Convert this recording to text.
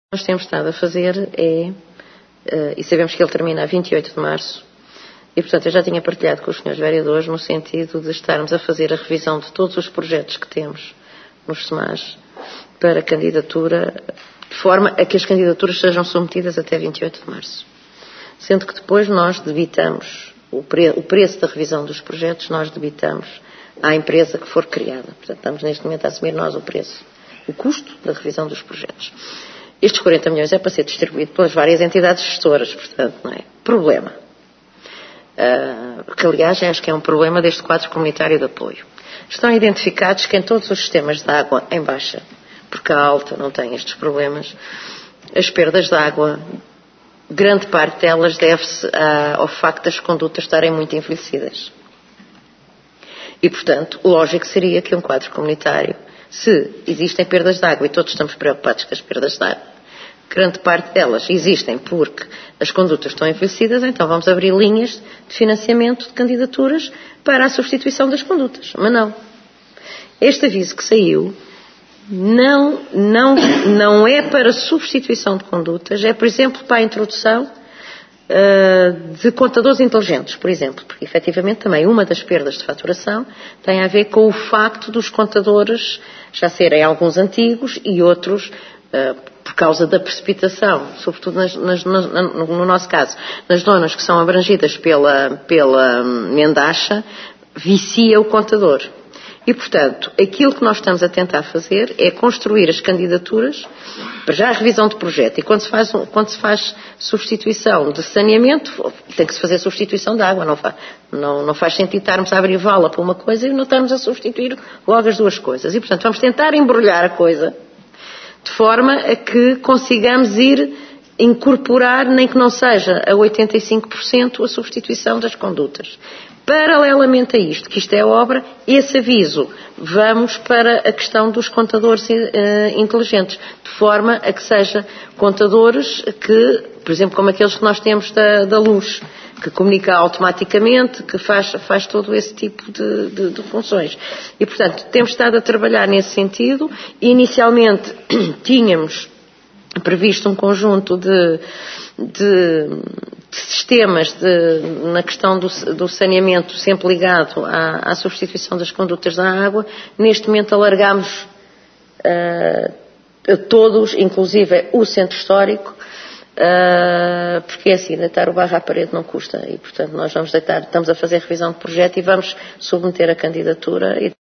Nós temos estado a fazer e sabemos que ele termina a 28 de março, e portanto eu já tinha partilhado com os senhores vereadores no sentido de estarmos a fazer a revisão de todos os projetos que temos nos SEMAS para candidatura, de forma a que as candidaturas sejam submetidas até 28 de março. Sendo que depois nós debitamos o preço da revisão dos projetos, nós debitamos à empresa que for criada. Portanto, estamos neste momento a assumir nós o custo da revisão dos projetos. Estes 40 milhões é para ser distribuído pelas várias entidades gestoras, portanto, não é? Problema. Que, aliás, acho que é um problema deste quadro comunitário de apoio. Estão identificados que em todos os sistemas de água em baixa, porque a alta não tem estes problemas, as perdas de água, grande parte delas deve-se ao facto das condutas estarem muito envelhecidas. E, portanto, lógico seria que um quadro comunitário, se existem perdas de água e todos estamos preocupados com as perdas de água, grande parte delas existem porque as condutas estão envelhecidas, então vamos abrir linhas de financiamento de candidaturas para a substituição das condutas. Mas não. Este aviso que saiu não é para substituição de condutas, é, por exemplo, para a introdução de contadores inteligentes, por exemplo, porque efetivamente também uma das perdas de faturação tem a ver com o facto dos contadores já serem alguns antigos e outros, por causa da precipitação, sobretudo no nosso caso, nas zonas que são abrangidas pela mendacha, vicia o contador. E, portanto, aquilo que nós estamos a tentar fazer é construir as candidaturas para já a revisão de projeto. E quando se faz substituição de saneamento, tem que se fazer substituição de água. Não faz sentido estarmos a abrir vala para uma coisa e não estarmos a substituir logo as duas coisas. E, portanto, vamos tentar embrulhar a coisa de forma a que consigamos incorporar, nem que não seja a 85%, a substituição das condutas. Paralelamente a isto, que isto é obra, esse aviso, vamos para a questão dos contadores inteligentes, de forma a que seja contadores que, por exemplo, como aqueles que nós temos da luz, que comunica automaticamente, que faz todo esse tipo de funções. E, portanto, temos estado a trabalhar nesse sentido. Inicialmente tínhamos previsto um conjunto de sistemas na questão do saneamento, sempre ligado à substituição das condutas da água. Neste momento alargámos a todos, inclusive o centro histórico, porque é assim, deitar o barro à parede não custa. E, portanto, nós estamos a fazer revisão de projeto e vamos submeter a candidatura.